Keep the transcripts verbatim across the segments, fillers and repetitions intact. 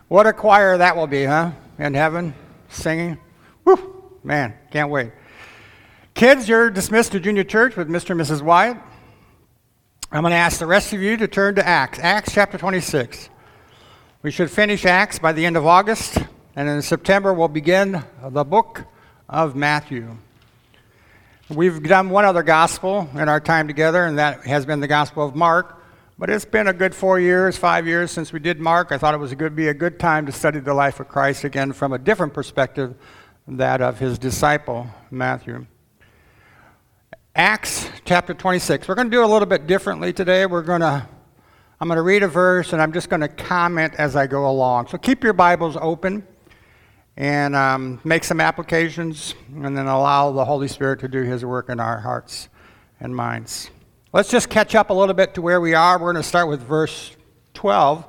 What a choir that will be, huh? In heaven, singing. Whew, man, can't wait. Kids, you're dismissed to junior church with Mister and Missus Wyatt. I'm going to ask the rest of you to turn to Acts, Acts chapter twenty-six. We should finish Acts by the end of August, and in September we'll begin the book of Matthew. We've done one other gospel in our time together, and that has been the Gospel of Mark. But it's been a good four years, five years since we did Mark. I thought it was going to be a good time to study the life of Christ again from a different perspective, that of his disciple, Matthew. Acts chapter twenty-six. We're going to do it a little bit differently today. We're going to, I'm going to read a verse, and I'm just going to comment as I go along. So keep your Bibles open and um, make some applications, and then allow the Holy Spirit to do his work in our hearts and minds. Let's just catch up a little bit to where we are. We're going to start with verse twelve.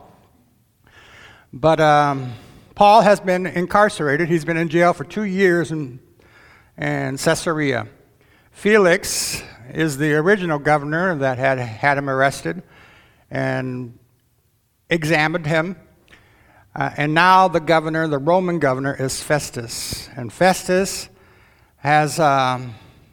But um, Paul has been incarcerated. He's been in jail for two years in, in Caesarea. Felix is the original governor that had had him arrested and examined him. Uh, and now the governor, the Roman governor, is Festus. And Festus has um,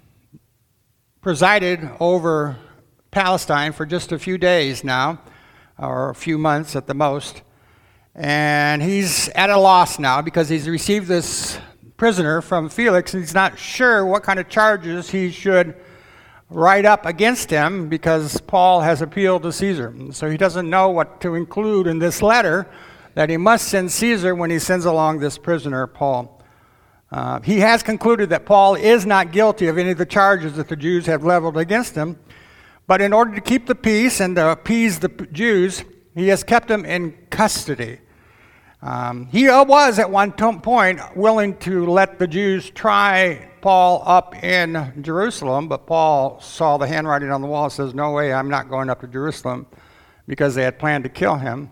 presided over Palestine for just a few days now, or a few months at the most. And he's at a loss now because he's received this prisoner from Felix, and he's not sure what kind of charges he should write up against him because Paul has appealed to Caesar. So he doesn't know what to include in this letter that he must send Caesar when he sends along this prisoner, Paul. Uh, he has concluded that Paul is not guilty of any of the charges that the Jews have leveled against him. But in order to keep the peace and to appease the Jews, he has kept them in custody. Um, he was at one t- point willing to let the Jews try Paul up in Jerusalem, but Paul saw the handwriting on the wall and says, no way, I'm not going up to Jerusalem, because they had planned to kill him.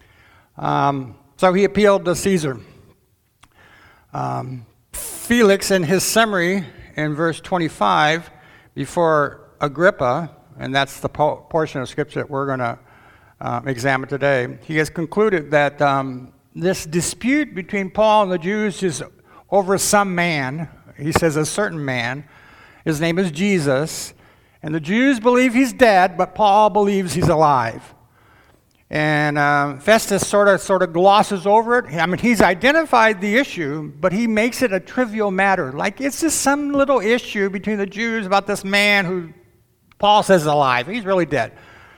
Um, so he appealed to Caesar. Um, Felix, in his summary in verse twenty-five, before Agrippa, and that's the po- portion of Scripture that we're going to uh, examine today, he has concluded that um, this dispute between Paul and the Jews is over some man. He says a certain man. His name is Jesus. And the Jews believe he's dead, but Paul believes he's alive. And uh, Festus sort of sort of glosses over it. I mean, he's identified the issue, but he makes it a trivial matter. Like, it's just some little issue between the Jews about this man who Paul says is alive. He's really dead.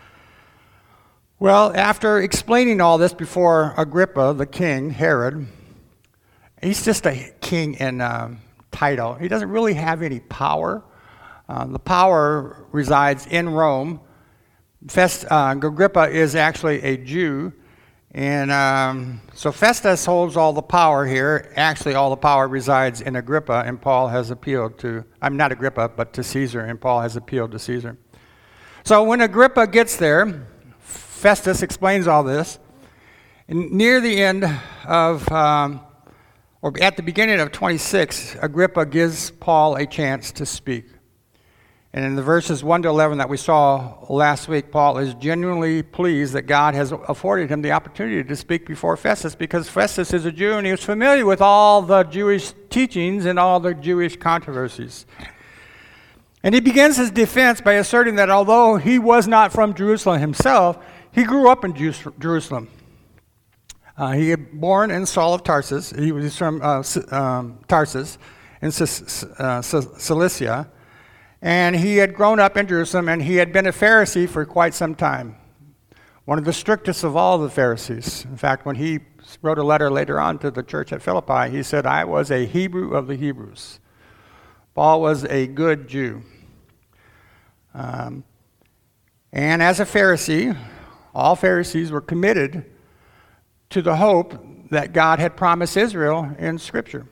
Well, after explaining all this before Agrippa, the king, Herod, he's just a king in uh, title. He doesn't really have any power. Uh, the power resides in Rome. Fest, uh, Agrippa is actually a Jew, and um, so Festus holds all the power here. Actually, all the power resides in Agrippa, and Paul has appealed to, I'm not Agrippa, but to Caesar, and Paul has appealed to Caesar. So when Agrippa gets there, Festus explains all this. And near the end of, um, or at the beginning of twenty-six, Agrippa gives Paul a chance to speak. And in the verses one to eleven that we saw last week, Paul is genuinely pleased that God has afforded him the opportunity to speak before Festus, because Festus is a Jew and he was familiar with all the Jewish teachings and all the Jewish controversies. And he begins his defense by asserting that although he was not from Jerusalem himself, he grew up in Jerusalem. Uh, he had born in Saul of Tarsus. He was from uh, um, Tarsus in Cilicia. And he had grown up in Jerusalem, and he had been a Pharisee for quite some time. One of the strictest of all the Pharisees. In fact, when he wrote a letter later on to the church at Philippi, he said, I was a Hebrew of the Hebrews. Paul was a good Jew. Um, and as a Pharisee, all Pharisees were committed to the hope that God had promised Israel in Scripture.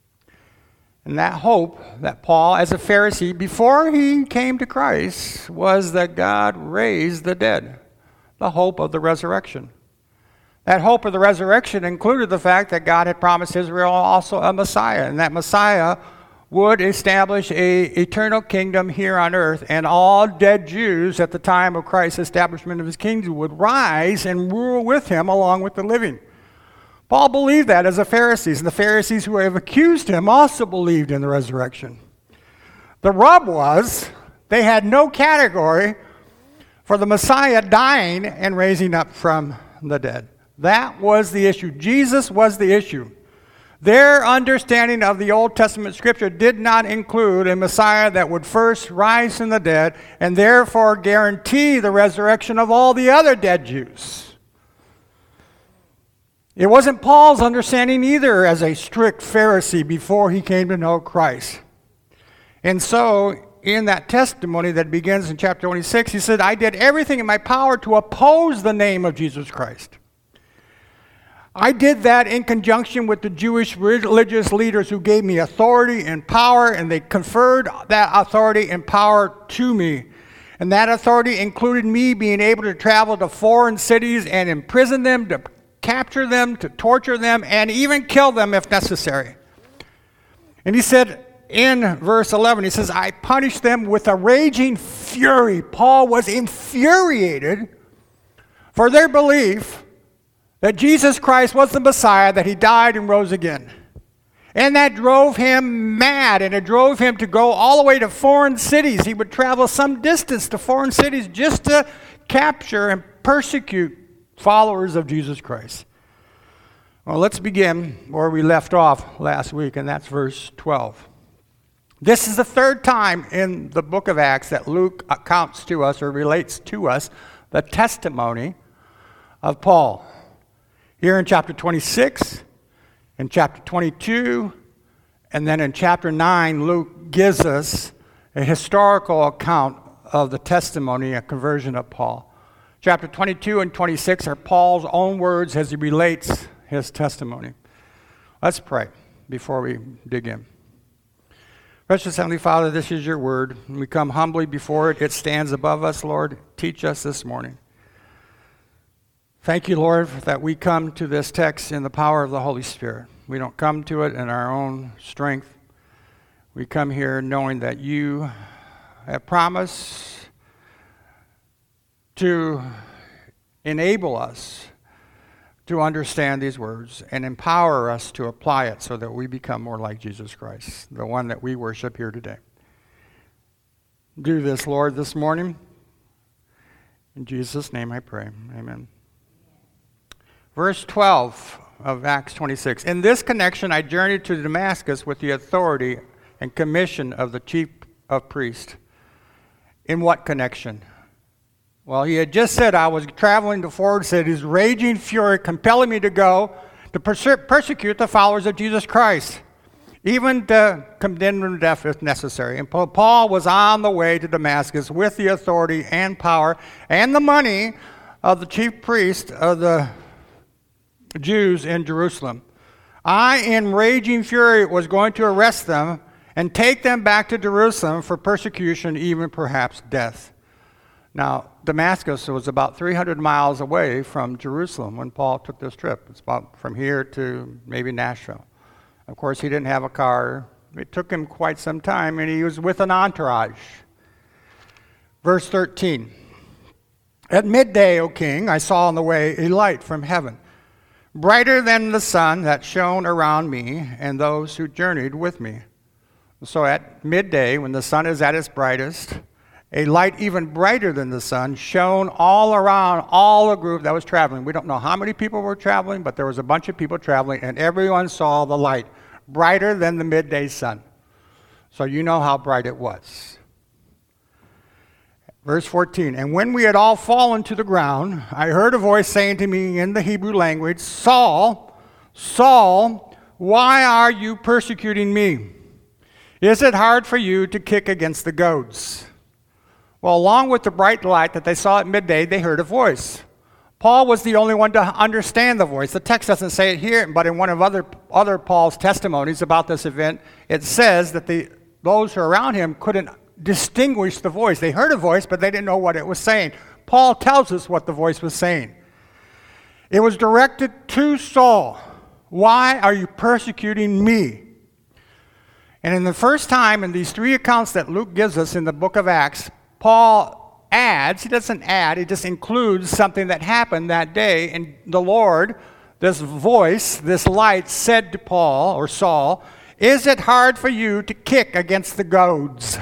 And that hope that Paul, as a Pharisee, before he came to Christ, was that God raised the dead. The hope of the resurrection. That hope of the resurrection included the fact that God had promised Israel also a Messiah, and that Messiah would establish a eternal kingdom here on earth, and all dead Jews at the time of Christ's establishment of his kingdom would rise and rule with him along with the living. Paul believed that as the Pharisees, and the Pharisees who have accused him also believed in the resurrection. The rub was they had no category for the Messiah dying and raising up from the dead. That was the issue. Jesus was the issue. Their understanding of the Old Testament scripture did not include a Messiah that would first rise from the dead and therefore guarantee the resurrection of all the other dead Jews. It wasn't Paul's understanding either as a strict Pharisee before he came to know Christ. And so, in that testimony that begins in chapter twenty-six, he said, I did everything in my power to oppose the name of Jesus Christ. I did that in conjunction with the Jewish religious leaders who gave me authority and power, and they conferred that authority and power to me. And that authority included me being able to travel to foreign cities and imprison them, to capture them, to torture them, and even kill them if necessary. And he said in verse eleven, he says, I punished them with a raging fury. Paul was infuriated for their belief that Jesus Christ was the Messiah, that he died and rose again. And that drove him mad, and it drove him to go all the way to foreign cities. He would travel some distance to foreign cities just to capture and persecute followers of Jesus Christ. Well, let's begin where we left off last week, and that's verse twelve. This is the third time in the book of Acts that Luke accounts to us or relates to us the testimony of Paul. Here in chapter twenty-six, in chapter twenty-two, and then in chapter nine, Luke gives us a historical account of the testimony and conversion of Paul. Chapter twenty-two and twenty-six are Paul's own words as he relates his testimony. Let's pray before we dig in. Precious Heavenly Father, this is your word. We come humbly before it. It stands above us, Lord. Teach us this morning. Thank you, Lord, that we come to this text in the power of the Holy Spirit. We don't come to it in our own strength. We come here knowing that you have promised to enable us to understand these words and empower us to apply it so that we become more like Jesus Christ, the one that we worship here today. Do this, Lord, this morning. In Jesus' name I pray. Amen. Verse twelve of Acts twenty-six. In this connection, I journeyed to Damascus with the authority and commission of the chief of priests. In what connection? Well, he had just said I was traveling to foreign cities, raging fury, compelling me to go to perse- persecute the followers of Jesus Christ, even to condemn them to death if necessary. And Paul was on the way to Damascus with the authority and power and the money of the chief priest of the Jews in Jerusalem. I, in raging fury, was going to arrest them and take them back to Jerusalem for persecution, even perhaps death. Now, Damascus was about three hundred miles away from Jerusalem when Paul took this trip. It's about from here to maybe Nashville. Of course, he didn't have a car. It took him quite some time, and he was with an entourage. Verse thirteen. At midday, O king, I saw on the way a light from heaven, brighter than the sun that shone around me and those who journeyed with me. So at midday, when the sun is at its brightest, a light even brighter than the sun shone all around all the group that was traveling. We don't know how many people were traveling, but there was a bunch of people traveling, and everyone saw the light, brighter than the midday sun. So you know how bright it was. Verse fourteen, and when we had all fallen to the ground, I heard a voice saying to me in the Hebrew language, Saul, Saul, why are you persecuting me? Is it hard for you to kick against the goads? Well, along with the bright light that they saw at midday, they heard a voice. Paul was the only one to understand the voice. The text doesn't say it here, but in one of other, other Paul's testimonies about this event, it says that the those who were around him couldn't distinguish the voice. They heard a voice, but they didn't know what it was saying. Paul tells us what the voice was saying. It was directed to Saul. Why are you persecuting me? And in the first time in these three accounts that Luke gives us in the book of Acts, Paul adds, he doesn't add, he just includes something that happened that day, and the Lord, this voice, this light said to Paul or Saul, "Is it hard for you to kick against the goads?"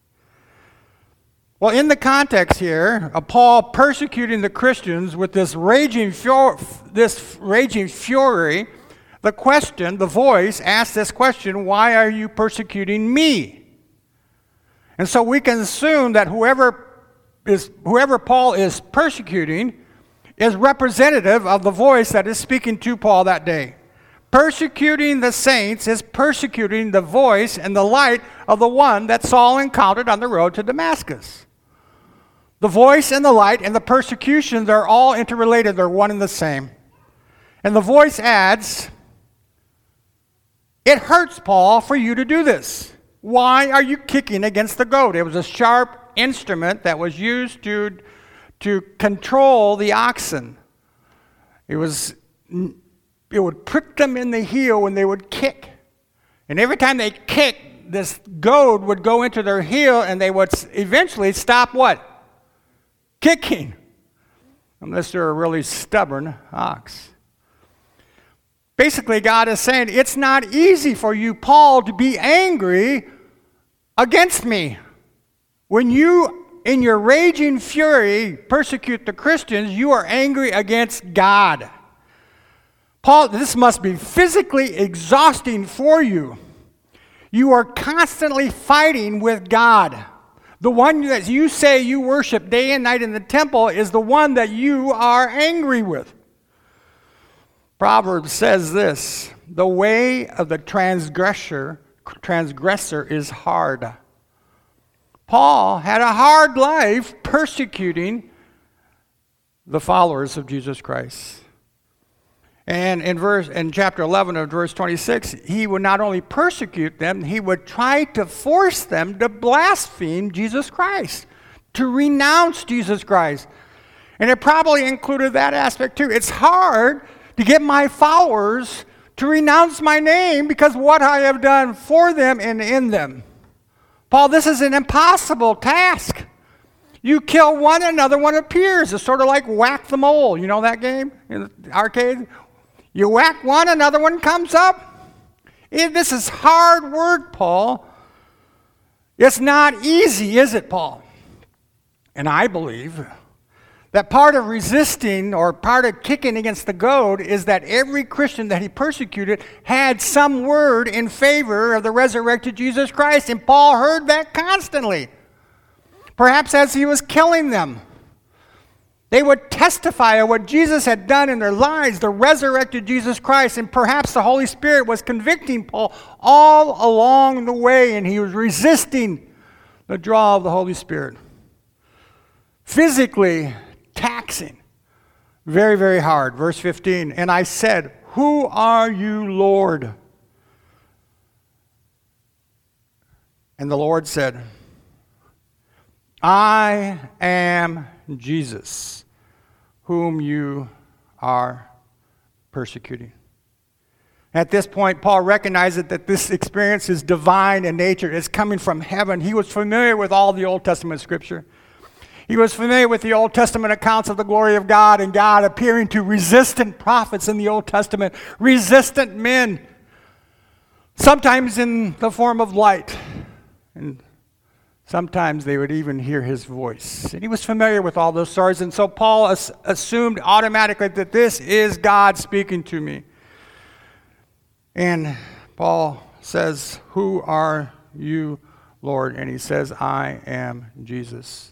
Well, in the context here of Paul persecuting the Christians with this raging, fu- this raging fury, the question, the voice asked this question, "Why are you persecuting me?" And so we can assume that whoever is whoever Paul is persecuting is representative of the voice that is speaking to Paul that day. Persecuting the saints is persecuting the voice and the light of the one that Saul encountered on the road to Damascus. The voice and the light and the persecution, they're all interrelated. They're one and the same. And the voice adds, "It hurts, Paul, for you to do this. Why are you kicking against the goad?" It was a sharp instrument that was used to, to control the oxen. It was, it would prick them in the heel when they would kick. And every time they kicked, this goad would go into their heel and they would eventually stop what? Kicking, unless they're a really stubborn ox. Basically, God is saying, it's not easy for you, Paul, to be angry against me. When you, in your raging fury, persecute the Christians, you are angry against God. Paul, this must be physically exhausting for you. You are constantly fighting with God. The one that you say you worship day and night in the temple is the one that you are angry with. Proverbs says this, "The way of the transgressor, transgressor is hard." Paul had a hard life persecuting the followers of Jesus Christ. And in verse in chapter eleven of verse twenty-six, he would not only persecute them, he would try to force them to blaspheme Jesus Christ, to renounce Jesus Christ. And it probably included that aspect too. It's hard to get my followers to renounce my name because of what I have done for them and in them. Paul, this is an impossible task. You kill one, another one appears. It's sort of like whack the mole. You know that game in the arcade? You whack one, another one comes up. It, this is hard work, Paul. It's not easy, is it, Paul? And I believe that part of resisting or part of kicking against the goad is that every Christian that he persecuted had some word in favor of the resurrected Jesus Christ. And Paul heard that constantly. Perhaps as he was killing them. They would testify of what Jesus had done in their lives, the resurrected Jesus Christ, and perhaps the Holy Spirit was convicting Paul all along the way, and he was resisting the draw of the Holy Spirit. Physically taxing, very, very hard. Verse fifteen, "And I said, 'Who are you, Lord?' And the Lord said, 'I am Jesus, whom you are persecuting.'" At this point, Paul recognized that this experience is divine in nature. It's coming from heaven. He was familiar with all the Old Testament scripture. He was familiar with the Old Testament accounts of the glory of God and God appearing to resistant prophets in the Old Testament, resistant men, sometimes in the form of light, and sometimes they would even hear his voice. And he was familiar with all those stories. And so Paul as- assumed automatically that this is God speaking to me. And Paul says, "Who are you, Lord?" And he says, "I am Jesus."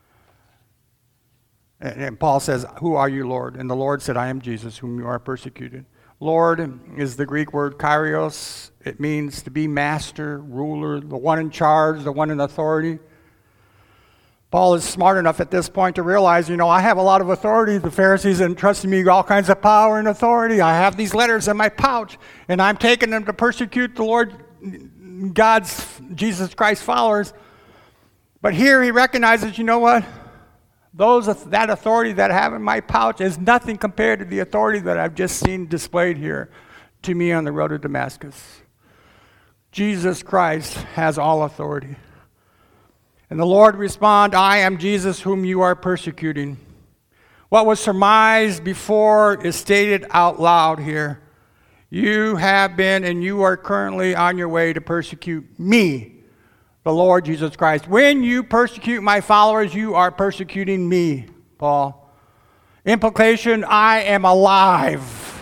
And, and Paul says, "Who are you, Lord?" And the Lord said, "I am Jesus, whom you are persecuted." Lord is the Greek word kyrios. It means to be master, ruler, the one in charge, the one in authority. Paul is smart enough at this point to realize, you know, I have a lot of authority. The Pharisees entrusted me all kinds of power and authority. I have these letters in my pouch, and I'm taking them to persecute the Lord, God's, Jesus Christ followers. But here he recognizes, you know what? Those that authority that I have in my pouch is nothing compared to the authority that I've just seen displayed here to me on the road to Damascus. Jesus Christ has all authority. And the Lord responded, "I am Jesus whom you are persecuting." What was surmised before is stated out loud here. You have been and you are currently on your way to persecute me, the Lord Jesus Christ. When you persecute my followers, you are persecuting me, Paul. Implication, I am alive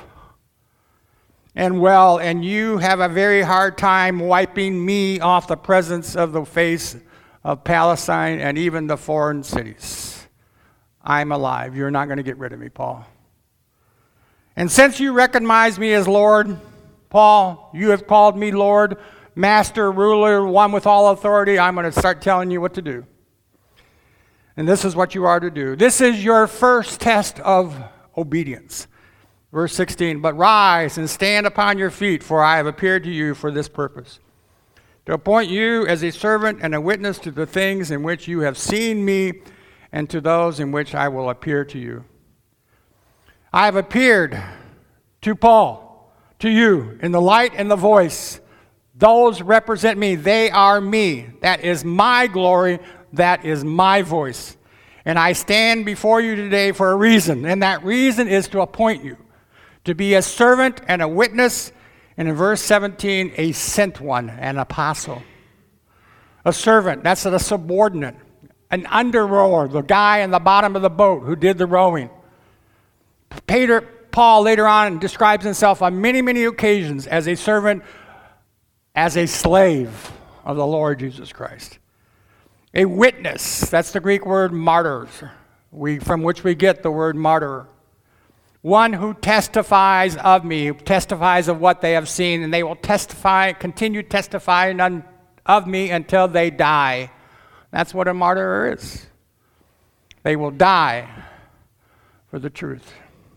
and well, and you have a very hard time wiping me off the presence of the face of Palestine and even the foreign cities. I'm alive. You're not going to get rid of me, Paul. And since you recognize me as Lord, Paul, you have called me Lord, Master, Ruler, one with all authority, I'm going to start telling you what to do. And this is what you are to do. This is your first test of obedience. Verse sixteen, but rise and stand upon your feet, for I have appeared to you for this purpose, to appoint you as a servant and a witness to the things in which you have seen me and to those in which I will appear to you. I have appeared to Paul, to you, in the light and the voice. Those represent me. They are me. That is my glory. That is my voice. And I stand before you today for a reason, and that reason is to appoint you to be a servant and a witness, and in verse seventeen, a sent one, an apostle. A servant, that's a subordinate. An under-rower, the guy in the bottom of the boat who did the rowing. Peter, Paul later on describes himself on many, many occasions as a servant, as a slave of the Lord Jesus Christ. A witness, that's the Greek word martyrs, we, from which we get the word martyr. One who testifies of me, testifies of what they have seen, and they will testify, continue testifying on, of me until they die. That's what a martyr is. They will die for the truth.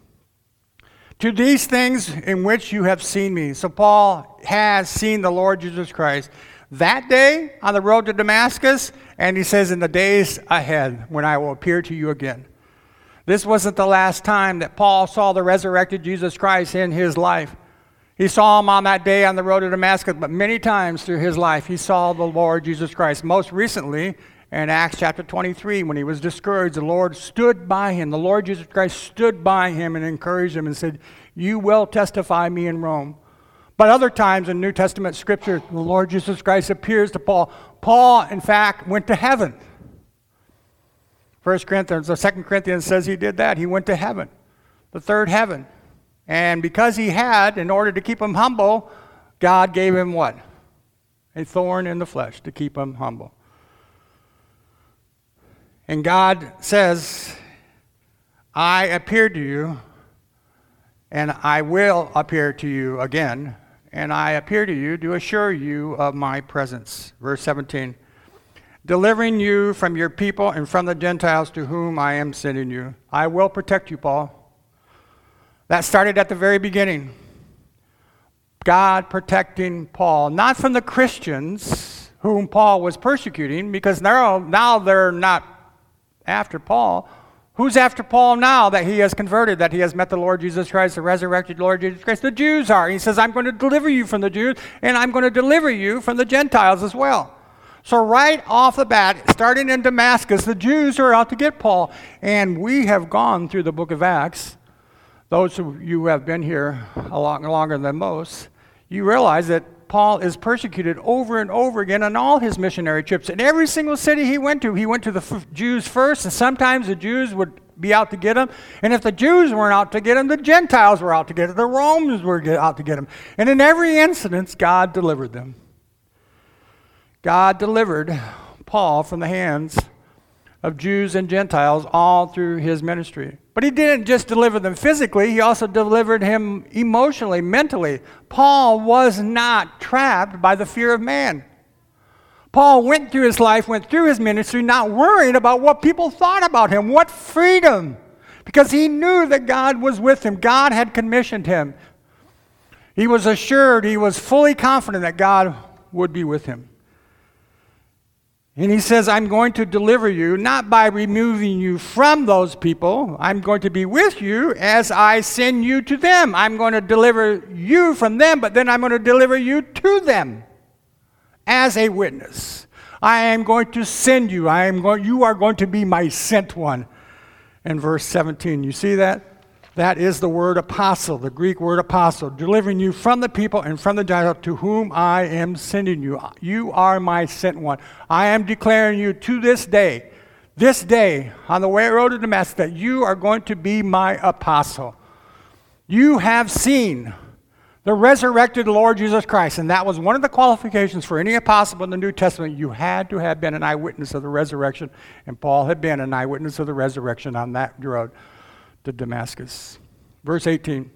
To these things in which you have seen me. So Paul has seen the Lord Jesus Christ that day on the road to Damascus, and he says, in the days ahead when I will appear to you again. This wasn't the last time that Paul saw the resurrected Jesus Christ in his life. He saw him on that day on the road to Damascus, but many times through his life he saw the Lord Jesus Christ. Most recently in Acts chapter twenty-three, when he was discouraged, the Lord stood by him. The Lord Jesus Christ stood by him and encouraged him and said, you will testify me in Rome. But other times in New Testament scripture, the Lord Jesus Christ appears to Paul. Paul, in fact, went to heaven. First Corinthians, or Second Corinthians says he did that. He went to heaven, the third heaven. And because he had, in order to keep him humble, God gave him what? A thorn in the flesh to keep him humble. And God says, I appeared to you, and I will appear to you again, and I appear to you to assure you of my presence. Verse seventeen, delivering you from your people and from the Gentiles to whom I am sending you. I will protect you, Paul. That started at the very beginning. God protecting Paul, not from the Christians whom Paul was persecuting, because now, now they're not after Paul. Who's after Paul now that he has converted, that he has met the Lord Jesus Christ, the resurrected Lord Jesus Christ? The Jews are. He says, I'm going to deliver you from the Jews, and I'm going to deliver you from the Gentiles as well. So right off the bat, starting in Damascus, the Jews are out to get Paul. And we have gone through the book of Acts. Those of you who have been here a lot longer than most, you realize that Paul is persecuted over and over again on all his missionary trips. In every single city he went to, he went to the f- Jews first, and sometimes the Jews would be out to get him. And if the Jews weren't out to get him, the Gentiles were out to get him. The Romans were out to get him. And in every instance, God delivered them. God delivered Paul from the hands of Jews and Gentiles all through his ministry. But he didn't just deliver them physically, he also delivered him emotionally, mentally. Paul was not trapped by the fear of man. Paul went through his life, went through his ministry, not worried about what people thought about him. What freedom! Because he knew that God was with him. God had commissioned him. He was assured, he was fully confident that God would be with him. And he says, I'm going to deliver you, not by removing you from those people. I'm going to be with you as I send you to them. I'm going to deliver you from them, but then I'm going to deliver you to them as a witness. I am going to send you. I am going, you are going to be my sent one. in verse seventeen. You see that? That is the word apostle, the Greek word apostle, delivering you from the people and from the Gentiles to whom I am sending you. You are my sent one. I am declaring you to this day, this day, on the way road to Damascus, that you are going to be my apostle. You have seen the resurrected Lord Jesus Christ, and that was one of the qualifications for any apostle in the New Testament. You had to have been an eyewitness of the resurrection, and Paul had been an eyewitness of the resurrection on that road to Damascus. Verse eighteen.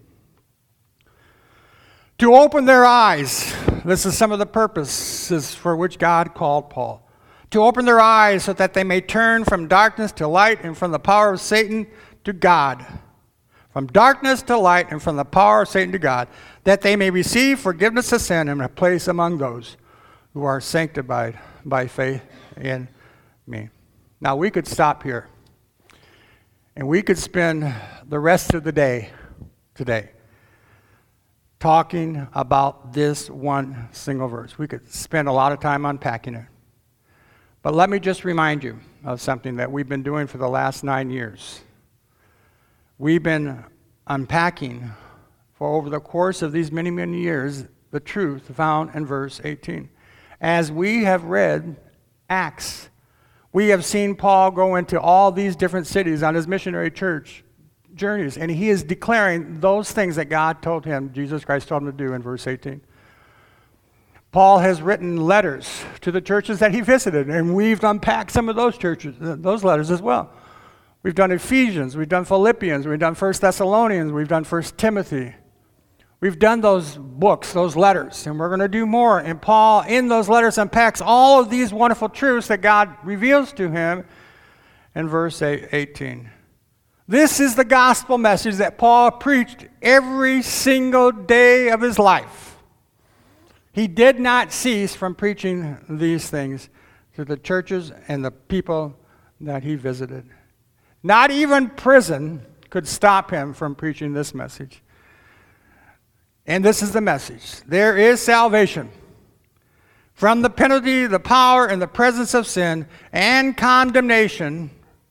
To open their eyes, this is some of the purposes for which God called Paul. To open their eyes so that they may turn from darkness to light and from the power of Satan to God. From darkness to light and from the power of Satan to God, that they may receive forgiveness of sin and a place among those who are sanctified by faith in me. Now, we could stop here, and we could spend the rest of the day today talking about this one single verse. We could spend a lot of time unpacking it. But let me just remind you of something that we've been doing for the last nine years. We've been unpacking for over the course of these many, many years the truth found in verse eighteen. As we have read Acts, we have seen Paul go into all these different cities on his missionary church journeys, and he is declaring those things that God told him, Jesus Christ told him to do in verse eighteen. Paul has written letters to the churches that he visited, and we've unpacked some of those churches, those letters as well. We've done Ephesians, we've done Philippians, we've done First Thessalonians, we've done First Timothy. We've done those books, those letters, and we're going to do more. And Paul, in those letters, unpacks all of these wonderful truths that God reveals to him in verse eighteen. This is the gospel message that Paul preached every single day of his life. He did not cease from preaching these things to the churches and the people that he visited. Not even prison could stop him from preaching this message. And this is the message. There is salvation from the penalty, the power, and the presence of sin and condemnation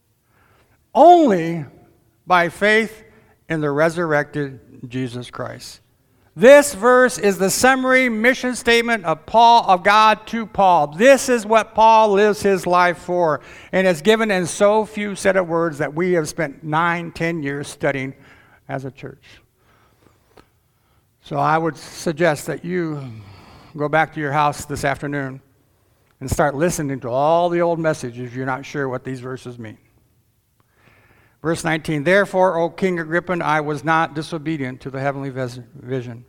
only by faith in the resurrected Jesus Christ. This verse is the summary mission statement of Paul, of God to Paul. This is what Paul lives his life for, and is given in so few set of words that we have spent nine, ten years studying as a church. So I would suggest that you go back to your house this afternoon and start listening to all the old messages if you're not sure what these verses mean. Verse nineteen, therefore, O King Agrippa, I was not disobedient to the heavenly vision.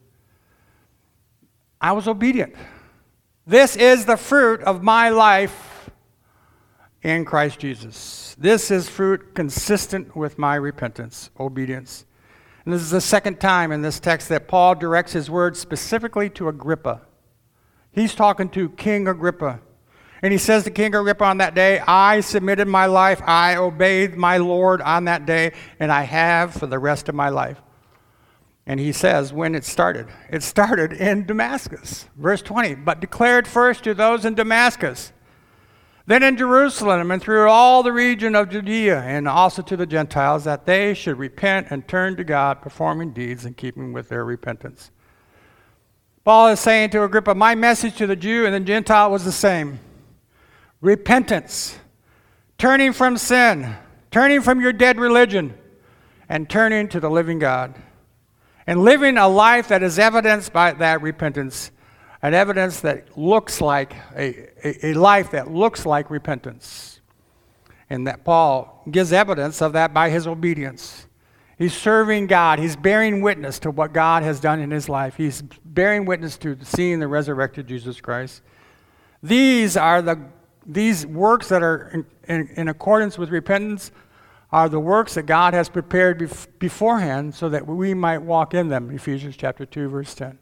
I was obedient. This is the fruit of my life in Christ Jesus. This is fruit consistent with my repentance, obedience. And this is the second time in this text that Paul directs his words specifically to Agrippa. He's talking to King Agrippa. And he says to King Agrippa on that day, I submitted my life, I obeyed my Lord on that day, and I have for the rest of my life. And he says when it started. It started in Damascus. Verse twenty, but declared first to those in Damascus, then in Jerusalem and through all the region of Judea, and also to the Gentiles, that they should repent and turn to God, performing deeds in keeping with their repentance. Paul is saying to Agrippa, my message to the Jew and the Gentile was the same. Repentance, turning from sin, turning from your dead religion, and turning to the living God. And living a life that is evidenced by that repentance, an evidence that looks like, a, a, a life that looks like repentance. And that Paul gives evidence of that by his obedience. He's serving God. He's bearing witness to what God has done in his life. He's bearing witness to seeing the resurrected Jesus Christ. These are the These works that are in, in, in accordance with repentance are the works that God has prepared bef- beforehand so that we might walk in them. Ephesians chapter two, verse ten.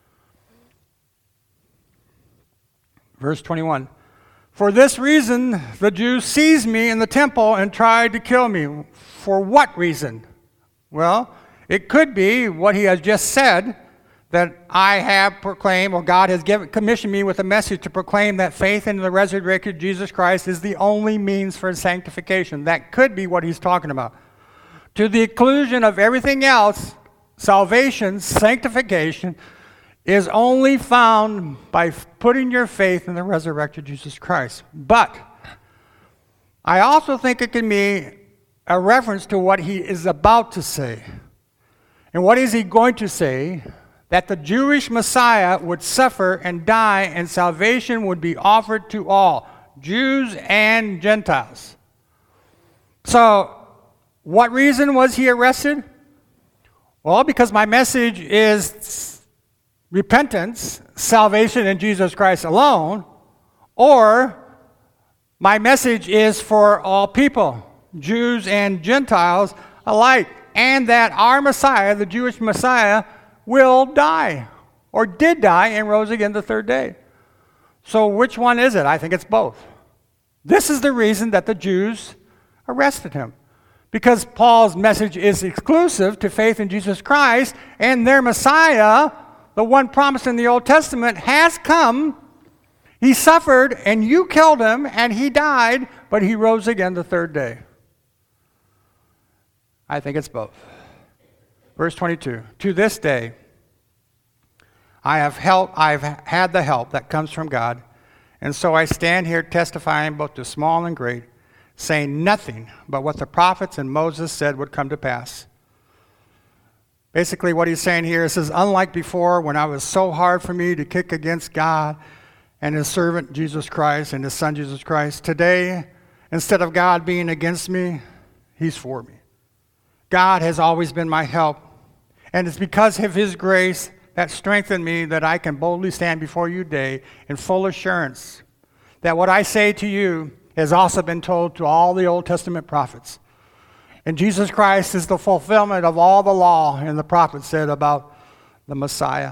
Verse twenty-one. For this reason, the Jews seized me in the temple and tried to kill me. For what reason? Well, it could be what he has just said, that I have proclaimed, or God has given, commissioned me with a message to proclaim that faith in the resurrected Jesus Christ is the only means for sanctification. That could be what he's talking about. To the exclusion of everything else, salvation, sanctification, is only found by putting your faith in the resurrected Jesus Christ. But I also think it can be a reference to what he is about to say. And what is he going to say? That the Jewish Messiah would suffer and die, and salvation would be offered to all, Jews and Gentiles. So, what reason was he arrested? Well, because my message is repentance, salvation in Jesus Christ alone, or my message is for all people, Jews and Gentiles alike, and that our Messiah, the Jewish Messiah, will die, or did die, and rose again the third day. So which one is it? I think it's both. This is the reason that the Jews arrested him. Because Paul's message is exclusive to faith in Jesus Christ, and their Messiah, the one promised in the Old Testament, has come. He suffered, and you killed him, and he died, but he rose again the third day. I think it's both. Verse twenty-two, to this day, I have help, I've had the help that comes from God, and so I stand here testifying both to small and great, saying nothing but what the prophets and Moses said would come to pass. Basically what he's saying here is, unlike before when I was so hard for me to kick against God and his servant Jesus Christ and his son Jesus Christ, today, instead of God being against me, he's for me. God has always been my help, and it's because of his grace that strengthened me that I can boldly stand before you today in full assurance that what I say to you has also been told to all the Old Testament prophets. And Jesus Christ is the fulfillment of all the law and the prophets said about the Messiah.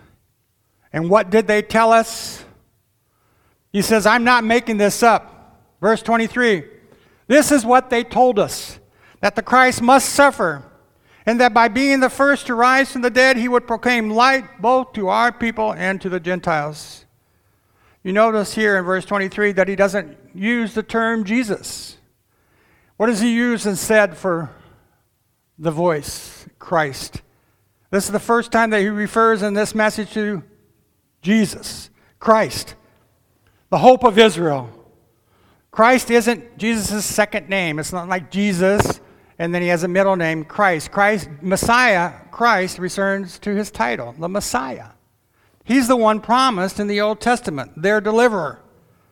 And what did they tell us? He says, I'm not making this up. Verse twenty-three, this is what they told us, that the Christ must suffer, and that by being the first to rise from the dead, he would proclaim light both to our people and to the Gentiles. You notice here in verse twenty-three that he doesn't use the term Jesus. What does he use instead for the voice, Christ? This is the first time that he refers in this message to Jesus, Christ, the hope of Israel. Christ isn't Jesus' second name. It's not like Jesus, and then he has a middle name, Christ. Christ, Messiah, Christ returns to his title, the Messiah. He's the one promised in the Old Testament, their deliverer.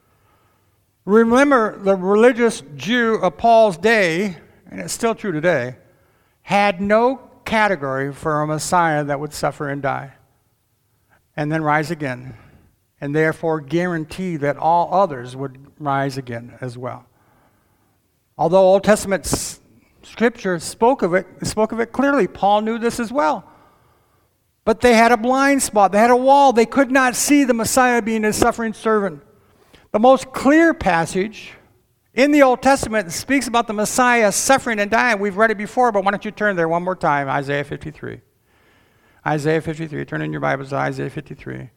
Remember, the religious Jew of Paul's day, and it's still true today, had no category for a Messiah that would suffer and die, and then rise again, and therefore guarantee that all others would rise again as well. Although Old Testament s- Scripture spoke of it, spoke of it clearly, Paul knew this as well. But they had a blind spot. They had a wall. They could not see the Messiah being a suffering servant. The most clear passage in the Old Testament speaks about the Messiah suffering and dying. We've read it before, but why don't you turn there one more time, Isaiah fifty-three. Isaiah fifty-three. Turn in your Bibles to Isaiah fifty-three.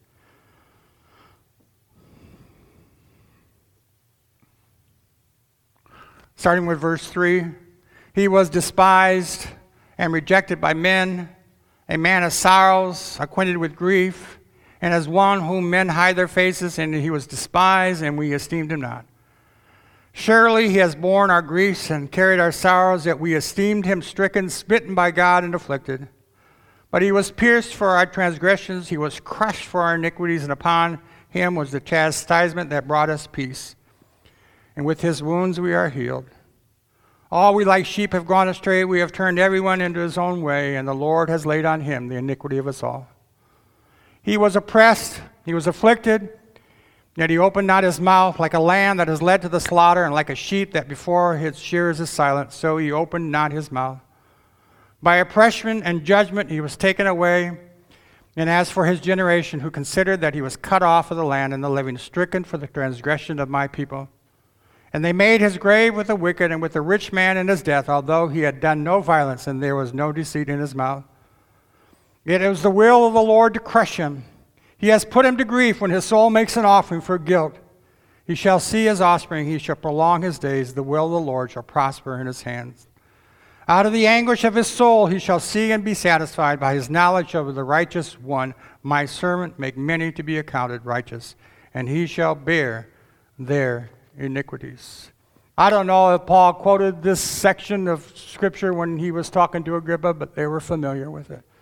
Starting with verse three. He was despised and rejected by men, a man of sorrows, acquainted with grief, and as one whom men hide their faces, and he was despised, and we esteemed him not. Surely he has borne our griefs and carried our sorrows, yet we esteemed him stricken, smitten by God, and afflicted. But he was pierced for our transgressions, he was crushed for our iniquities, and upon him was the chastisement that brought us peace. And with his wounds we are healed. All we like sheep have gone astray, we have turned everyone into his own way, and the Lord has laid on him the iniquity of us all. He was oppressed, he was afflicted, yet he opened not his mouth. Like a lamb that is led to the slaughter, and like a sheep that before his shearers is silent, so he opened not his mouth. By oppression and judgment he was taken away. And as for his generation, who considered that he was cut off of the land and the living, stricken for the transgression of my people. And they made his grave with the wicked and with the rich man in his death, although he had done no violence and there was no deceit in his mouth. Yet it was the will of the Lord to crush him. He has put him to grief when his soul makes an offering for guilt. He shall see his offspring, he shall prolong his days. The will of the Lord shall prosper in his hands. Out of the anguish of his soul he shall see and be satisfied. By his knowledge of the righteous one, my servant make many to be accounted righteous, and he shall bear their iniquities. I don't know if Paul quoted this section of Scripture when he was talking to Agrippa, but they were familiar with it.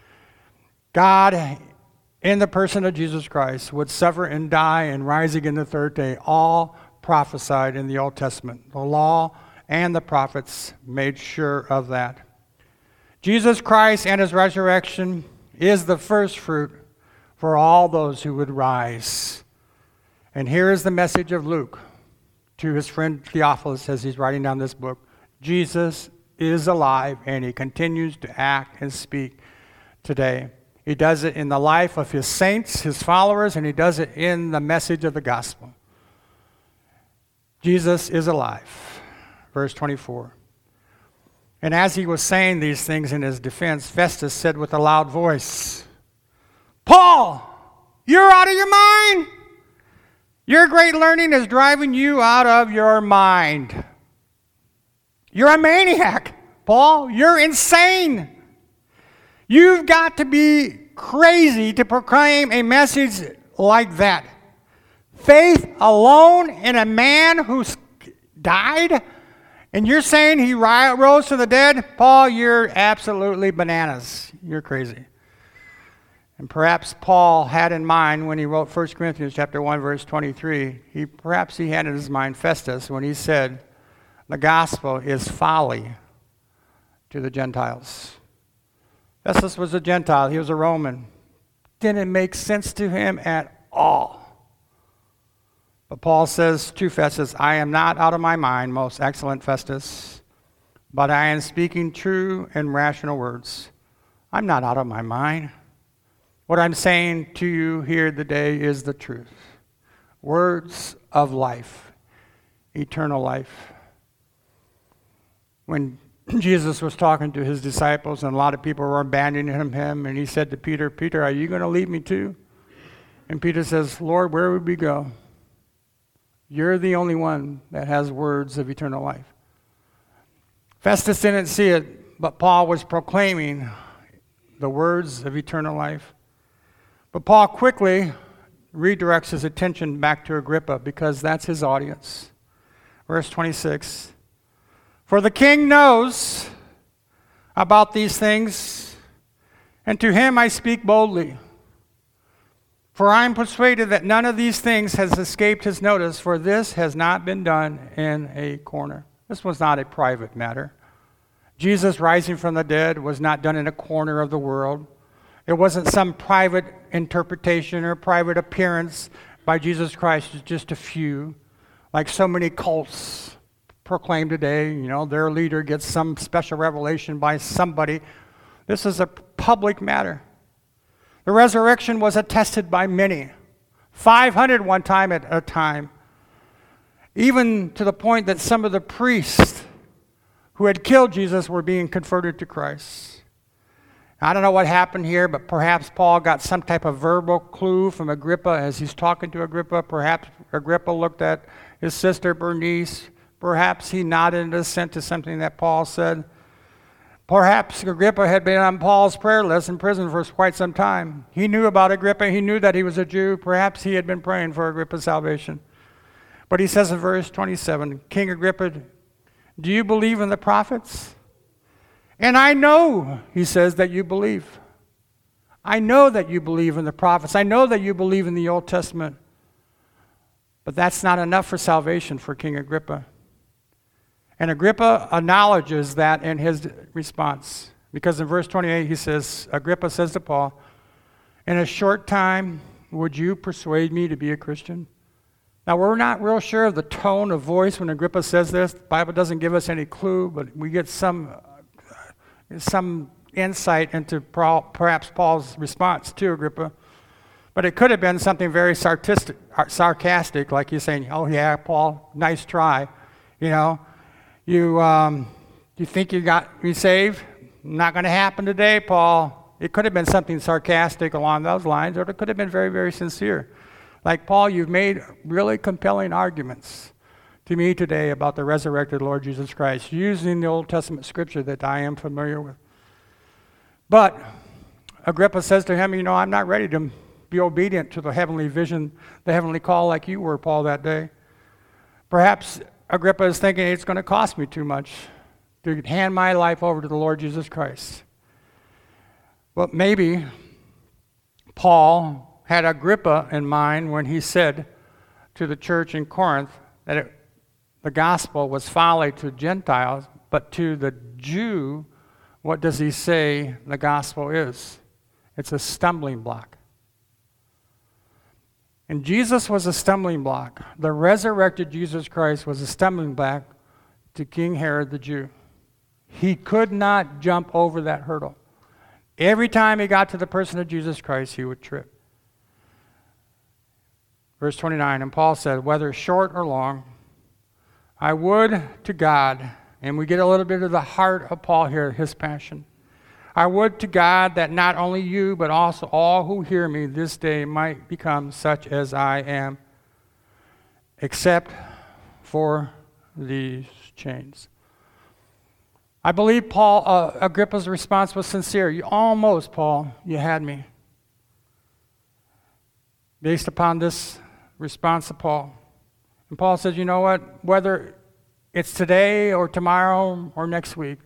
God, in the person of Jesus Christ, would suffer and die and rise again the third day, all prophesied in the Old Testament. The law and the prophets made sure of that. Jesus Christ and his resurrection is the first fruit for all those who would rise. And here is the message of Luke to his friend Theophilus as he's writing down this book. Jesus is alive and he continues to act and speak today. He does it in the life of his saints, his followers, and he does it in the message of the gospel. Jesus is alive. Verse twenty-four. And as he was saying these things in his defense, Festus said with a loud voice, Paul, you're out of your mind. Your great learning is driving you out of your mind. You're a maniac, Paul. You're insane. You've got to be crazy to proclaim a message like that. Faith alone in a man who's died? And you're saying he rose from the dead? Paul, you're absolutely bananas. You're crazy. And perhaps Paul had in mind when he wrote First Corinthians chapter one, verse twenty-three, he perhaps he had in his mind Festus when he said, the gospel is folly to the Gentiles. Festus was a Gentile. He was a Roman. Didn't make sense to him at all. But Paul says to Festus, I am not out of my mind, most excellent Festus, but I am speaking true and rational words. I'm not out of my mind. What I'm saying to you here today is the truth. Words of life, eternal life. When Jesus was talking to his disciples and a lot of people were abandoning him, and he said to Peter, Peter, are you going to leave me too? And Peter says, Lord, where would we go? You're the only one that has words of eternal life. Festus didn't see it, but Paul was proclaiming the words of eternal life. But Paul quickly redirects his attention back to Agrippa because that's his audience. Verse twenty-six. For the king knows about these things, and to him I speak boldly. For I am persuaded that none of these things has escaped his notice, for this has not been done in a corner. This was not a private matter. Jesus rising from the dead was not done in a corner of the world. It wasn't some private interpretation or private appearance by Jesus Christ to just a few, like so many cults proclaim today. You know, their leader gets some special revelation by somebody. This is a public matter. The resurrection was attested by many, five hundred one time at a time, even to the point that some of the priests who had killed Jesus were being converted to Christ. I don't know what happened here, but perhaps Paul got some type of verbal clue from Agrippa as he's talking to Agrippa. Perhaps Agrippa looked at his sister Bernice. Perhaps he nodded in assent to something that Paul said. Perhaps Agrippa had been on Paul's prayer list in prison for quite some time. He knew about Agrippa. He knew that he was a Jew. Perhaps he had been praying for Agrippa's salvation. But he says in verse twenty-seven, King Agrippa, do you believe in the prophets? And I know, he says, that you believe. I know that you believe in the prophets. I know that you believe in the Old Testament. But that's not enough for salvation for King Agrippa. And Agrippa acknowledges that in his response. Because in verse twenty-eight he says, Agrippa says to Paul, in a short time, would you persuade me to be a Christian? Now, we're not real sure of the tone of voice when Agrippa says this. The Bible doesn't give us any clue, but we get some, uh, some insight into perhaps Paul's response to Agrippa. But it could have been something very sarcastic, sarcastic, like he's saying, oh yeah, Paul, nice try, you know. You um, you think you got me saved? Not going to happen today, Paul. It could have been something sarcastic along those lines, or it could have been very, very sincere. Like, Paul, you've made really compelling arguments to me today about the resurrected Lord Jesus Christ, using the Old Testament scripture that I am familiar with. But Agrippa says to him, you know, I'm not ready to be obedient to the heavenly vision, the heavenly call like you were, Paul, that day. Perhaps Agrippa is thinking it's going to cost me too much to hand my life over to the Lord Jesus Christ. But maybe Paul had Agrippa in mind when he said to the church in Corinth that it, the gospel was folly to Gentiles, but to the Jew, what does he say the gospel is? It's a stumbling block. And Jesus was a stumbling block. The resurrected Jesus Christ was a stumbling block to King Herod the Jew. He could not jump over that hurdle. Every time he got to the person of Jesus Christ, he would trip. Verse twenty-nine, and Paul said, whether short or long, I would to God, and we get a little bit of the heart of Paul here, his passion. I would to God that not only you, but also all who hear me this day might become such as I am, except for these chains. I believe Paul uh, Agrippa's response was sincere. You almost, Paul, you had me. Based upon this response of Paul. And Paul says, you know what? Whether it's today or tomorrow or next week,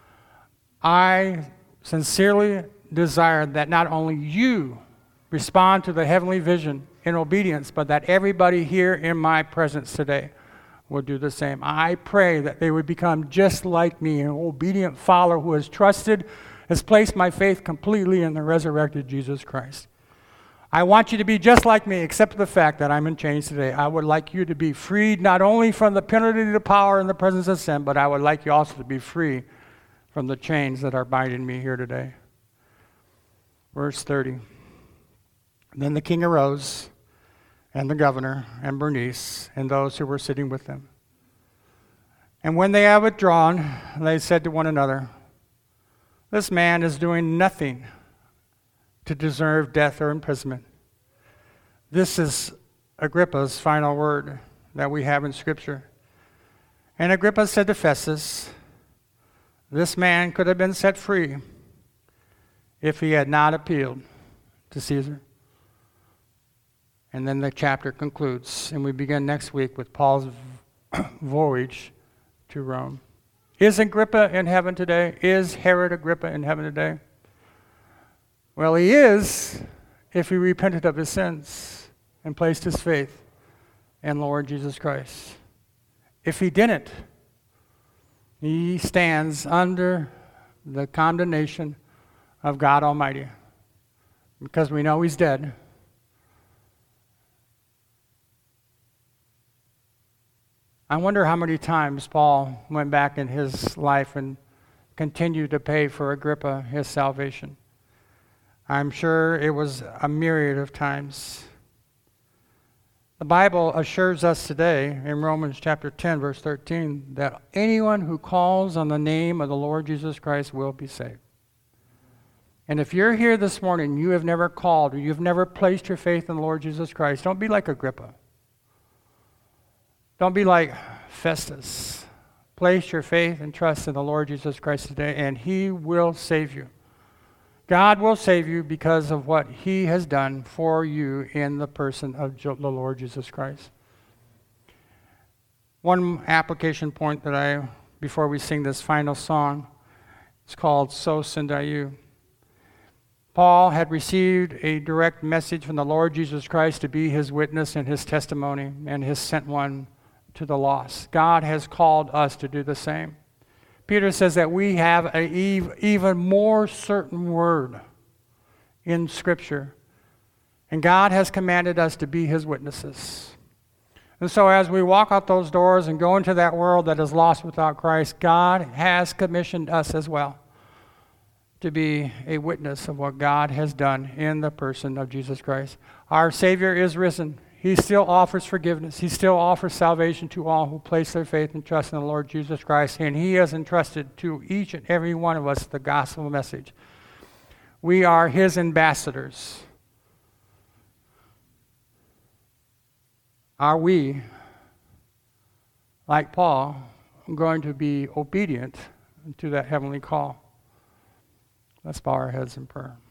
I sincerely desire that not only you respond to the heavenly vision in obedience, but that everybody here in my presence today will do the same. I pray that they would become just like me, an obedient follower who has trusted, has placed my faith completely in the resurrected Jesus Christ. I want you to be just like me, except for the fact that I'm in chains today. I would like you to be freed not only from the penalty of the power and the presence of sin, but I would like you also to be free from the chains that are binding me here today. Verse thirty. Then the king arose, and the governor, and Bernice, and those who were sitting with them. And when they had withdrawn, they said to one another, this man is doing nothing to deserve death or imprisonment. This is Agrippa's final word that we have in Scripture. And Agrippa said to Festus, this man could have been set free if he had not appealed to Caesar. And then the chapter concludes, and we begin next week with Paul's voyage to Rome. Is Agrippa in heaven today? Is Herod Agrippa in heaven today? Well, he is if he repented of his sins and placed his faith in Lord Jesus Christ. If he didn't, he stands under the condemnation of God Almighty because we know he's dead. I wonder how many times Paul went back in his life and continued to pay for Agrippa his salvation. I'm sure it was a myriad of times. The Bible assures us today in Romans chapter ten, verse thirteen, that anyone who calls on the name of the Lord Jesus Christ will be saved. And if you're here this morning, you have never called or you've never placed your faith in the Lord Jesus Christ, don't be like Agrippa. Don't be like Festus. Place your faith and trust in the Lord Jesus Christ today, and he will save you. God will save you because of what he has done for you in the person of the Lord Jesus Christ. One application point that I, before we sing this final song, it's called So Send I You. Paul had received a direct message from the Lord Jesus Christ to be his witness and his testimony and his sent one to the lost. God has called us to do the same. Peter says that we have an even more certain word in Scripture. And God has commanded us to be his witnesses. And so as we walk out those doors and go into that world that is lost without Christ, God has commissioned us as well to be a witness of what God has done in the person of Jesus Christ. Our Savior is risen. He still offers forgiveness. He still offers salvation to all who place their faith and trust in the Lord Jesus Christ. And he has entrusted to each and every one of us the gospel message. We are his ambassadors. Are we like Paul, going to be obedient to that heavenly call. Let's bow our heads in prayer.